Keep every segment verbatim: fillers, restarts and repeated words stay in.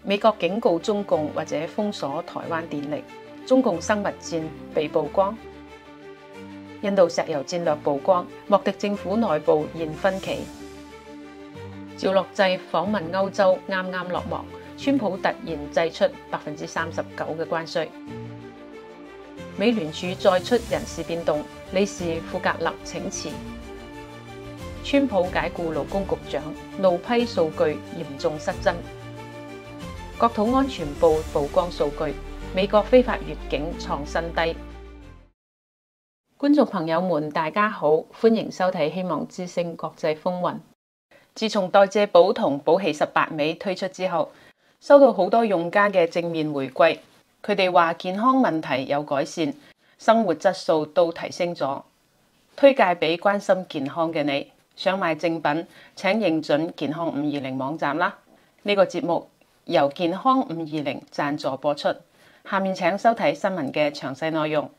美國警告中共或者封鎖台灣電力，中共生物戰被曝光。印度石油戰略曝光，莫迪政府內部現分歧。趙樂際訪問歐洲啱啱落幕，川普突然祭出百分之三十九嘅關稅。美聯儲再出人事變動，理事庫格勒請辭。川普解雇勞工局長，怒批數據嚴重失真。國土安全部曝光數據，美國非法越境創新低。觀眾朋友們，大家好，歡迎收睇《希望之聲國際風雲》。自從代謝寶同寶祺十八味推出之後，收到好多用家嘅正面回饋，佢哋話健康問題有改善，生活質素都提升咗。推介俾關心健康嘅你，想買正品請認準健康五二零網站啦。呢、這個節目由健康五二零贊助播出。下面請收睇新聞嘅詳細內容。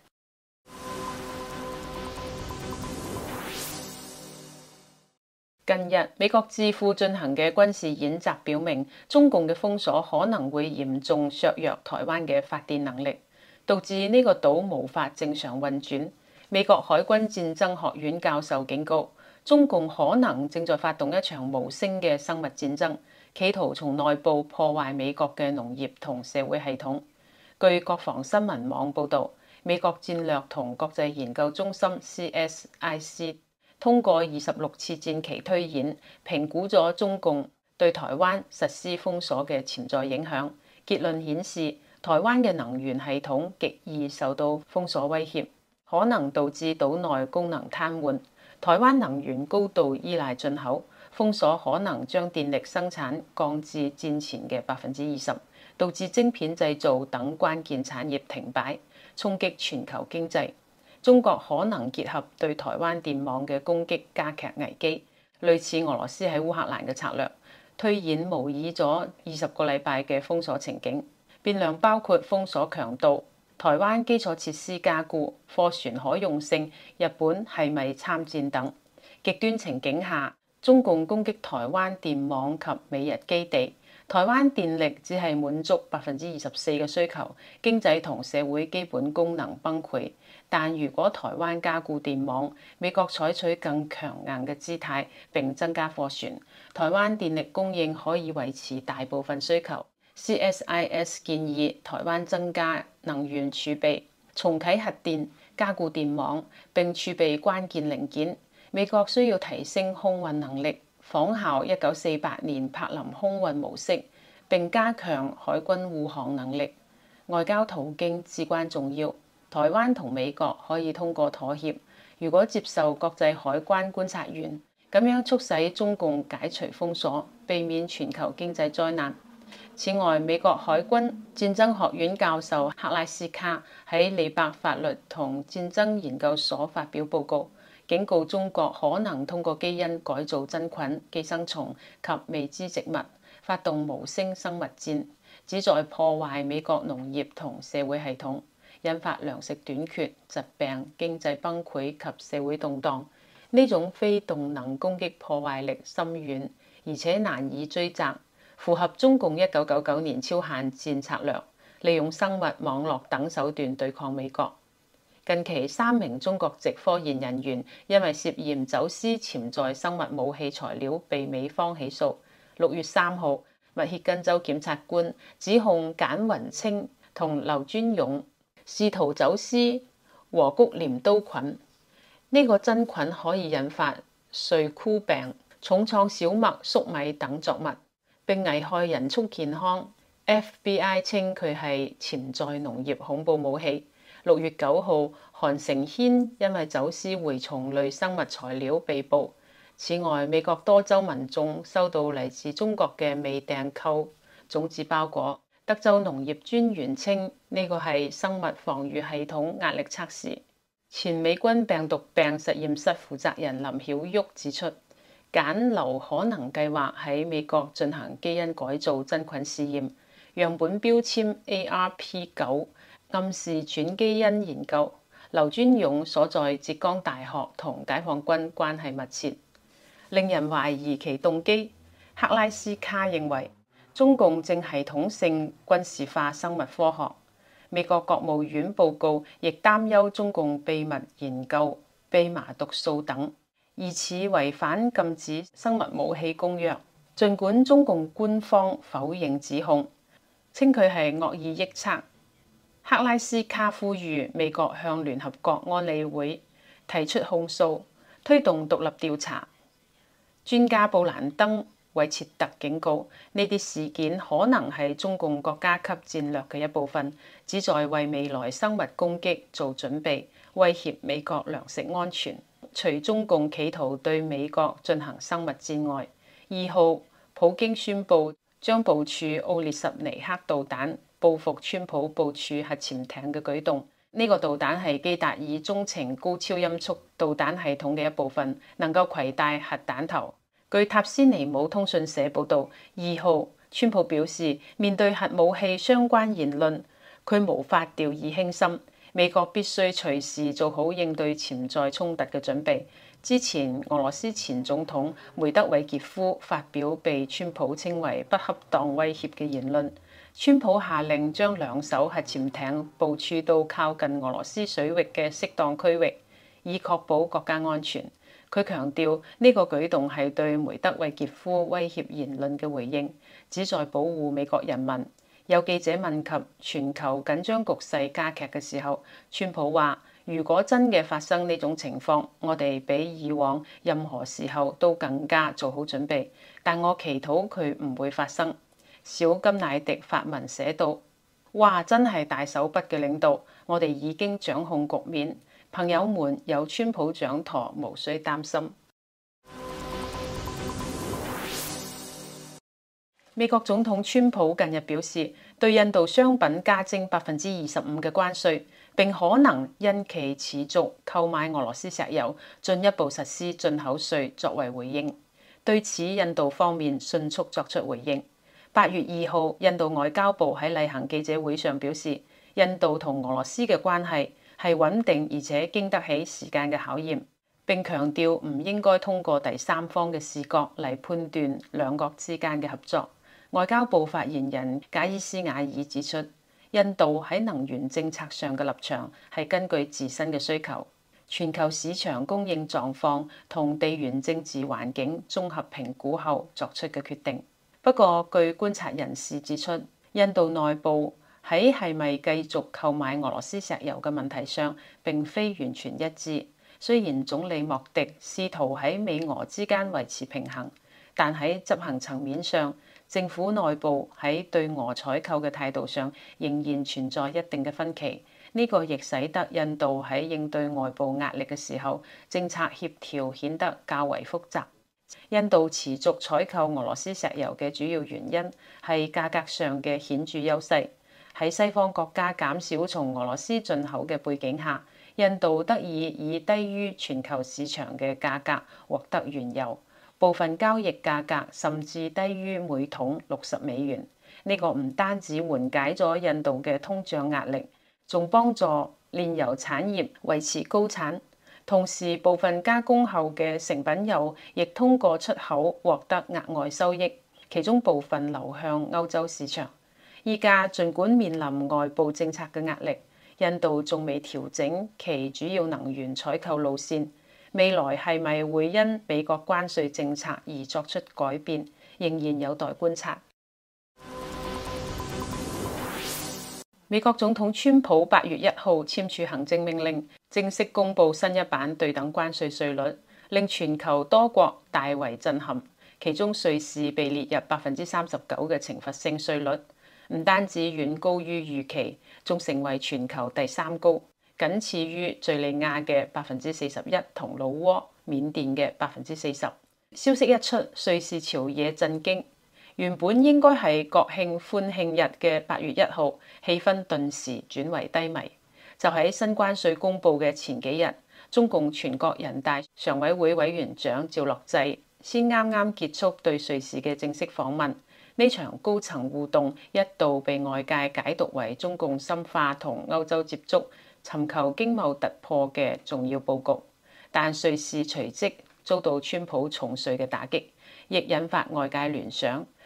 近日，美國智庫進行嘅軍事演習表明，中共嘅封鎖可能會嚴重削弱台灣嘅發電能力，導致呢個島無法正常運轉。美國海軍戰爭學院教授警告，中共可能正在發動一場無聲嘅生物戰爭，企圖從內部破壞美國嘅農業同社會系統。據國防新聞網報導，美國戰略同國際研究中心 C S I C 通過二十六次戰期推演，評估咗中共對台灣實施封鎖嘅潛在影響。結論顯示，台灣嘅能源系統極易受到封鎖威脅，可能導致島內功能癱瘓。台灣能源高度依賴進口，封鎖可能將電力生產降至戰前嘅百分之二十，導致晶片製造等關鍵產業停擺，衝擊全球經濟。中國可能結合對台灣電網嘅攻擊，加劇危機，類似俄羅斯喺烏克蘭嘅策略。推演模擬咗二十個禮拜嘅封鎖情景，變量包括封鎖強度、台灣基礎設施加固、貨船可用性、日本係咪參戰等。極端情景下，中共攻擊台灣電網及美日基地，台灣電力只係滿足百分之二十四嘅需求，經濟同社會基本功能崩潰。但如果台灣加固電網，美國採取更強硬嘅姿態並增加貨船，台灣電力供應可以維持大部分需求。C S I S 建議台灣增加能源儲備，重啟核電，加固電網並儲備關鍵零件。美國需要提升空運能力，仿效一九四八年柏林空運模式，並加強海軍護航能力。外交途徑至關重要。台灣同美國可以通過妥協，如果接受國際海關觀察員，咁樣促使中共解除封鎖，避免全球經濟災難。此外，美國海軍戰爭學院教授克拉斯卡喺利伯法律同戰爭研究所發表報告，警告中國可能通過基因改造真菌、寄生蟲及未知植物，發動無聲生物戰，旨在破壞美國農業同社會系統，引發糧食短缺、疾病、經濟崩潰及社會動盪。呢種非動能攻擊破壞力深遠，而且難以追責，符合中共一九九九年超限戰策略，利用生物網絡等手段對抗美國。近期三名中國籍科研人員因為涉嫌走私潛在生物武器材料被美方起訴。六月三號，密歇根州檢察官指控簡雲清同劉尊勇試圖走私禾谷鐮刀菌，呢、這個真菌可以引發瑞枯病、重創小麥、粟米等作物，並危害人畜健康。F B I 稱佢係潛在農業恐怖武器。六月九號，韓承軒因為走私蛔蟲類生物材料被捕。此外，美國多州民眾收到嚟自中國嘅未訂購種子包裹。德州農業專員稱呢個係生物防禦系統壓力測試。前美軍病毒病實驗室負責人林曉旭指出，簡劉可能計劃喺美國進行基因改造真菌試驗，樣本標籤 A R P 九，暗示轉基因研究。劉尊勇所在浙江大學同解放軍關係密切，令人懷疑其動機。克拉斯卡認為， 中共正系統性軍事化生物科學。美國國務院報告亦擔憂中共秘密研究蓖麻毒素等，疑似違反禁止生物武器公約。儘管中共官方否認指控，稱佢係惡意臆測。克拉斯卡呼籲美國向聯合國安理會提出控訴，推動獨立調查。專家布蘭登韋切特警告，呢啲事件可能係中共國家級戰略嘅一部分，旨在為未來生物攻擊做準備，威脅美國糧食安全。除中共企圖對美國進行生物戰外，二號普京宣布將部署奧列什尼克導彈報復川普部署核潛艇嘅舉動。呢、這個導彈係基達爾中程高超音速導彈系統嘅一部分，能夠攜帶核彈頭。據塔斯尼姆通訊社報導，二號川普表示，面對核武器相關言論，佢無法掉以輕心。美國必須隨時做好應對潛在衝突嘅準備。之前，俄羅斯前總統梅德韋傑夫發表被川普稱為不恰當威脅嘅言論。川普下令將兩艘核潛艇部署到靠近俄羅斯水域嘅適當區域，以確保國家安全。佢強調呢個舉動係對梅德韋傑夫威脅言論嘅回應，旨在保護美國人民。有記者問及全球緊張局勢加劇嘅時候，川普話：如果真嘅發生呢種情況，我哋比以往任何時候都更加做好準備，但我祈禱佢唔會發生。小金乃迪發文寫道：哇，真係大手筆嘅領導，我哋已經掌控局面，朋友們有川普掌舵，無需擔心。美國總統川普近日表示，對印度商品加徵百分之二十五嘅關稅，並可能因其持續購買俄羅斯石油，進一步實施進口稅作為回應。對此，印度方面迅速作出回應。八月二號，印度外交部喺例行記者會上表示，印度同俄羅斯嘅關係係穩定而且經得起時間嘅考驗，並強調唔應該通過第三方嘅視角嚟判斷兩國之間嘅合作。外交部發言人賈伊斯瓦爾指出，印度喺能源政策上嘅立場係根據自身嘅需求、全球市場供應狀況同地緣政治環境綜合評估後作出嘅決定。不過，據觀察人士指出，印度內部喺係咪繼續購買俄羅斯石油嘅問題上並非完全一致。雖然總理莫迪試圖喺美俄之間維持平衡，但喺執行層面上，政府內部喺對俄採購嘅態度上仍然存在一定嘅分歧。呢、這個亦使得印度喺應對外部壓力嘅時候，政策協調顯得較為複雜。印度持續採購俄羅斯石油嘅主要原因係價格上嘅顯著優勢。喺西方國家減少從俄羅斯進口嘅背景下，印度得以以低於全球市場嘅價格獲得原油，部分交易價格甚至低於每桶六十美元。呢、這個唔單止緩解咗印度嘅通脹壓力，仲幫助煉油產業維持高產。同時，部分加工後嘅成品油亦通過出口獲得額外收益，其中部分流向歐洲市場。依家儘管面臨外部政策嘅壓力，印度仲未調整其主要能源採購路線。未來係咪會因美國關稅政策而作出改變，仍然有待觀察。美國總統川普八月一號簽署行政命令，正式公布新一版對等關稅稅率，令全球多國大為震撼。其中瑞士被列入百分之三十九嘅懲罰性稅率，唔單止遠高於預期，仲成為全球第三高，僅次於敘利亞嘅百分之四十一同老撾、緬甸嘅百分之四十。消息一出，瑞士朝野震驚。原本應該係國慶歡慶日嘅八月一號，氣氛頓時轉為低迷。就喺新關稅公布嘅前幾日，中共全國人大常委會委員長趙樂際先啱啱結束對瑞士嘅正式訪問。呢場高層互動一度被外界解讀為中共深化同歐洲接觸、尋求經貿突破嘅重要佈局，但瑞士隨即遭到川普重稅嘅打擊，亦引發外界聯想。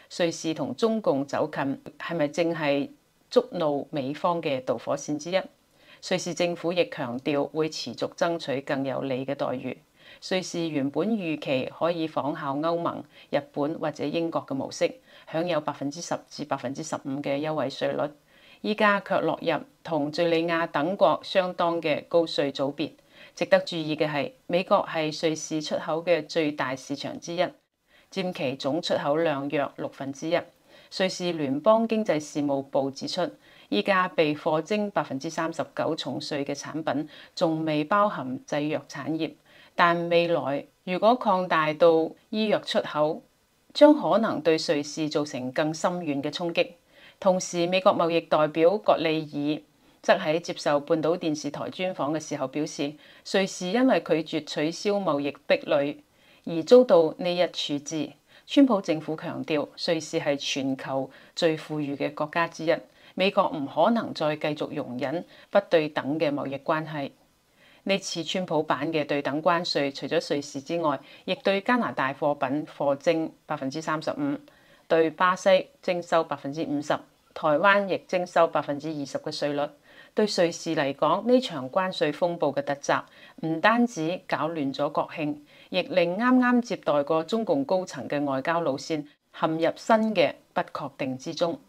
瑞士同中共走近，係咪正係觸怒美方嘅導火線之一？瑞士政府亦強調會持續爭取更有利嘅待遇。瑞士原本預期可以仿效歐盟、日本或者英國嘅模式，享有百分之十至百分之十五嘅優惠稅率，依家卻落入同敘利亞等國相當嘅高稅組別。值得注意嘅係，美國係瑞士出口嘅最大市場之一，佔其總出口量約六分之一。瑞士聯邦經濟事務部指出，依家被課徵百分之三十九重稅嘅產品，仲未包含製藥產業，但未來如果擴大到醫藥出口，將可能對瑞士造成更深遠嘅衝擊。同時，美國貿易代表葛利爾則喺接受半島電視台專訪嘅時候表示，瑞士因為拒絕取消貿易壁壘而遭到呢一處置。川普政府強調，瑞士係全球最富裕嘅國家之一，美國唔可能再繼續容忍不對等嘅貿易關係。呢次川普版嘅對等關稅，除咗瑞士之外，亦對加拿大貨品課徵百分之三十五，對巴西徵收百分之五十，台灣亦徵收百分之二十嘅稅率。對瑞士嚟講，呢場關稅風暴嘅突襲唔單止搞亂咗國慶，亦令啱啱接待過中共高層嘅外交路線陷入新嘅不確定之中。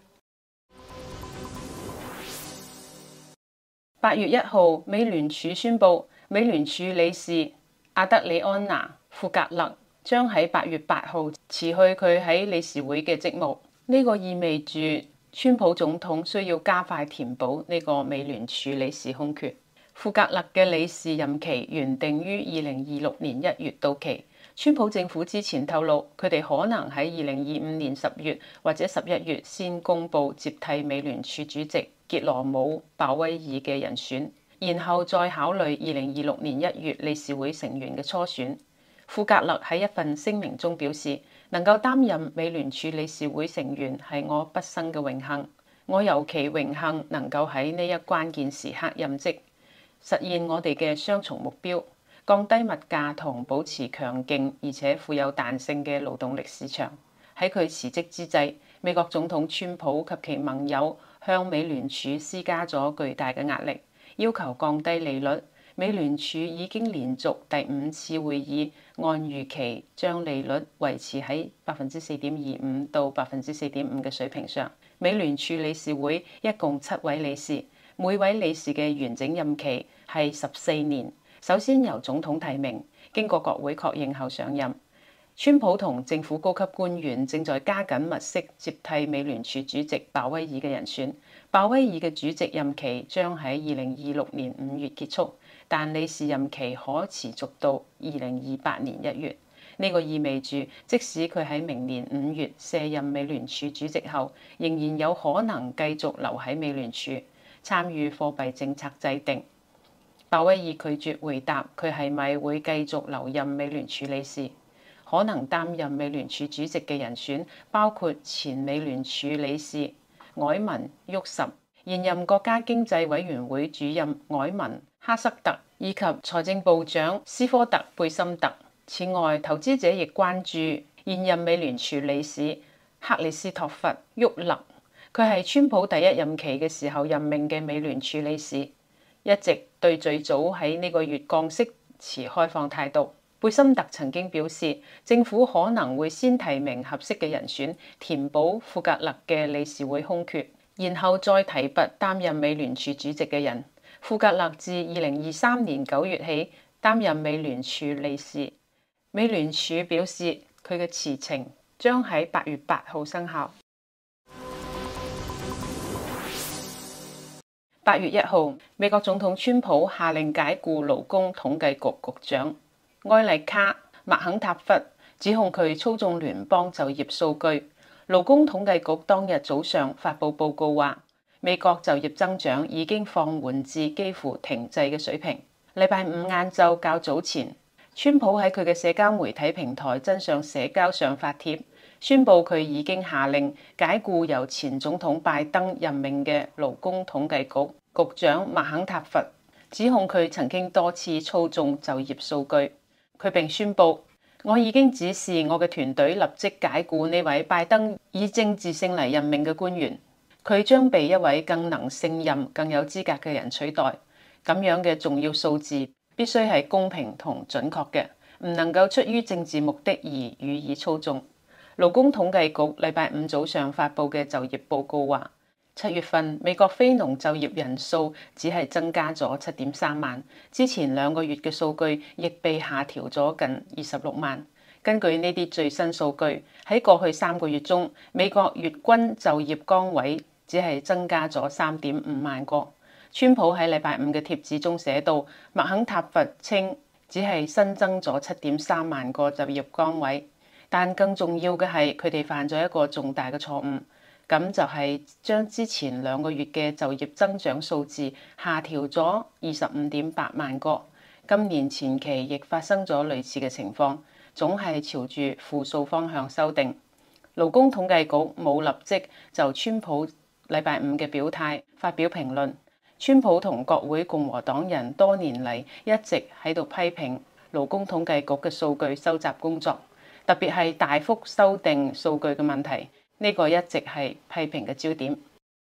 八月一號，美聯儲宣布，美聯儲理事阿德里安娜·庫格勒將喺八月八號辭去佢喺理事會嘅職務。呢個意味住川普總統需要加快填補呢個美聯儲理事空缺。庫格勒嘅理事任期原定於二零二六年一月到期。川普政府之前透露，佢哋可能喺二零二五年十月或者十一月先公布接替美聯儲主席傑羅姆·鮑威爾嘅人選，然後再考慮二零二六年一月理事會成員嘅初選。庫格勒喺一份聲明中表示，能夠擔任美聯儲理事會成員係我畢生嘅榮幸，我尤其榮幸能夠喺呢一關鍵時刻任職，實現我哋嘅雙重目標。降低物價同保持強勁而且富有彈性嘅勞動力市場。喺佢辭職之際，美國總統川普及其盟友向美聯儲施加咗巨大嘅壓力，要求降低利率。美聯儲已經連續第五次會議按預期將利率維持喺百分之四點二五到百分之四點五嘅水平上。美聯儲理事會一共七位理事，每位理事嘅完整任期係十四年。首先由總統提名，經過國會確認後上任。川普同政府高級官員正在加緊物色接替美聯儲主席鮑威爾嘅人選。鮑威爾嘅主席任期將喺二零二六年五月結束，但理事任期可持續到二零二八年一月。呢個意味住，即使佢喺明年五月卸任美聯儲主席後，仍然有可能繼續留喺美聯儲參與貨幣政策制定。鮑威爾拒絕回答佢係咪會繼續留任美聯儲理事。可能擔任美聯儲主席嘅人選包括前美聯儲理事凱文沃什、現任國家經濟委員會主任凱文哈塞特以及財政部長斯科特貝森特。此外，投資者亦關注現任美聯儲理事克里斯托弗沃勒，佢係川普第一任期嘅時候任命嘅美聯儲理事，一直對最早喺呢個月降息持開放態度。貝森特曾經表示，政府可能會先提名合適嘅人選，填補庫格勒嘅理事會空缺，然後再提拔擔任美聯儲主席嘅人。庫格勒自二零二三年九月起擔任美聯儲理事。美聯儲表示，佢嘅辭呈將喺八月八號生效。八月一號，美國總統川普下令解僱勞工統計局局長埃麗卡·麥肯塔弗，指控佢操縱聯邦就業數據。勞工統計局當日早上發布報告話，美國就業增長已經放緩至幾乎停滯嘅水平。禮拜五晏晝較早前，川普喺佢嘅社交媒體平台真相社交上發帖，宣布佢已經下令解僱由前總統拜登任命嘅勞工統計局局長麥肯塔弗，指控佢曾經多次操縱就業數據。佢並宣布我已經指示我嘅團隊立即解僱呢位拜登以政治性嚟任命嘅官員，佢將被一位更能勝任、更有資格嘅人取代。咁樣嘅重要數字必須係公平同準確嘅，唔能夠出於政治目的而予以操縱。勞工統計局禮拜五早上發布嘅就業報告話，七月份美國非農就業人數只係增加咗七點三萬，之前兩個月嘅數據亦被下調咗近二十六萬。根據呢啲最新數據，喺過去三個月中，美國月均就業崗位只係增加咗三點五萬個。川普喺禮拜五嘅貼紙中寫道，麥肯塔佛稱只係新增咗七點三萬個就業崗位，但更重要嘅係佢哋犯咗一個重大嘅錯誤。咁就係將之前兩個月嘅就業增長數字下調咗二十五點八萬個。今年前期亦發生咗類似嘅情況，總係朝住負數方向修訂。勞工統計局冇立即就川普禮拜五嘅表態發表評論。川普同國會共和黨人多年嚟一直喺度批評勞工統計局嘅數據收集工作，特別係大幅修訂數據嘅問題。呢個一直係批評嘅焦點。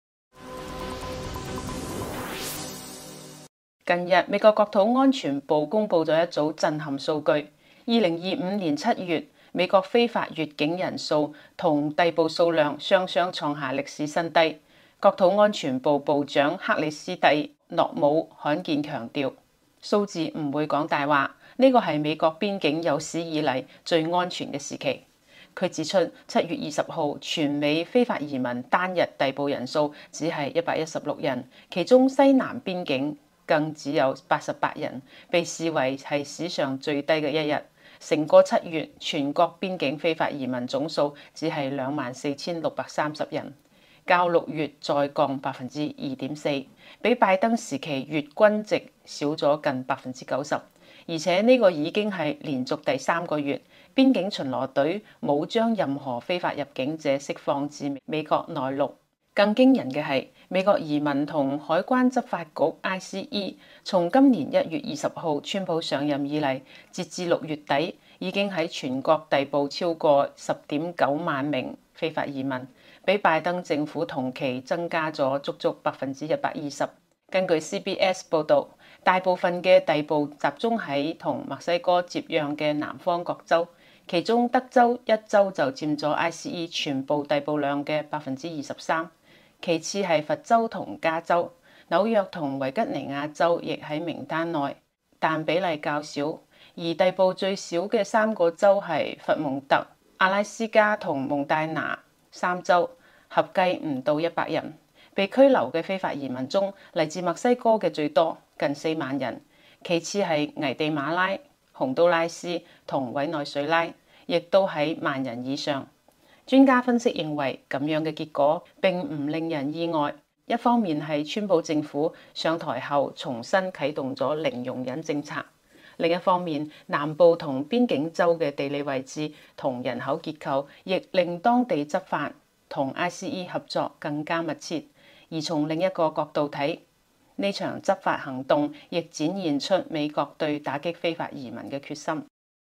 近日，美國國土安全部公布咗一組震撼數據：二零二五年七月，美國非法越境人數同逮捕數量雙雙創下歷史新低。國土安全部部長克里斯蒂諾姆罕見強調，數字唔會講大話，呢個係美國邊境有史以嚟最安全嘅時期。佢指出，七月二十號全美非法移民單日逮捕人數只係一百一十六人，其中西南邊境更只有八十八人，被視為係史上最低嘅一日。成個七月，全國邊境非法移民總數只係兩萬四千六百三十人，較六月再降百分之二點四，比拜登時期月均值少咗近百分之九十。而且呢個已經係連續第三個月，邊境巡邏隊冇將任何非法入境者釋放至美國內陸。更驚人嘅係，美國移民同海關執法局 I C E 從今年一月二十號川普上任以嚟，截至六月底，已經喺全國逮捕超過十點九萬名非法移民，比拜登政府同期增加咗足足百分之一百二十。根據 C B S 報導，大部分嘅逮捕集中喺同墨西哥接壤嘅南方各州，其中德州一州就佔咗 I C E 全部逮捕量嘅百分之二十三，其次係佛州同加州，紐約同維吉尼亞州亦喺名單內，但比例較少。而逮捕最少嘅三個州係佛蒙特、阿拉斯加同蒙大拿三州，合計唔到一百人。被拘留嘅非法移民中，嚟自墨西哥嘅最多，近四萬人，其次係危地馬拉、洪都拉斯同委內瑞拉，亦都喺萬人以上。專家分析認為，咁樣嘅結果並唔令人意外。一方面係川普政府上台後重新啟動咗零容忍政策，另一方面南部同邊境州嘅地理位置同人口結構，亦令當地執法同 I C E 合作更加密切。而從另一個角度睇，呢場執法行動亦展現出美國對打擊非法移民嘅決心。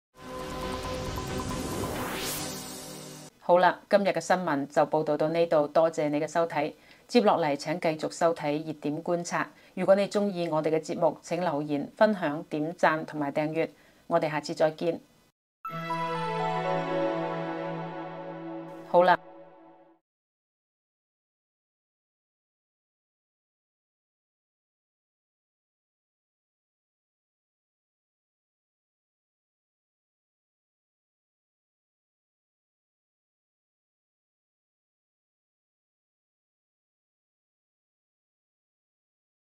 好啦，今日嘅新聞就報道到呢度，多謝你嘅收睇。接落嚟請繼續收睇熱點觀察。如果你鍾意我哋嘅節目，請留言、分享、點讚同埋訂閱。我哋下次再見。好啦。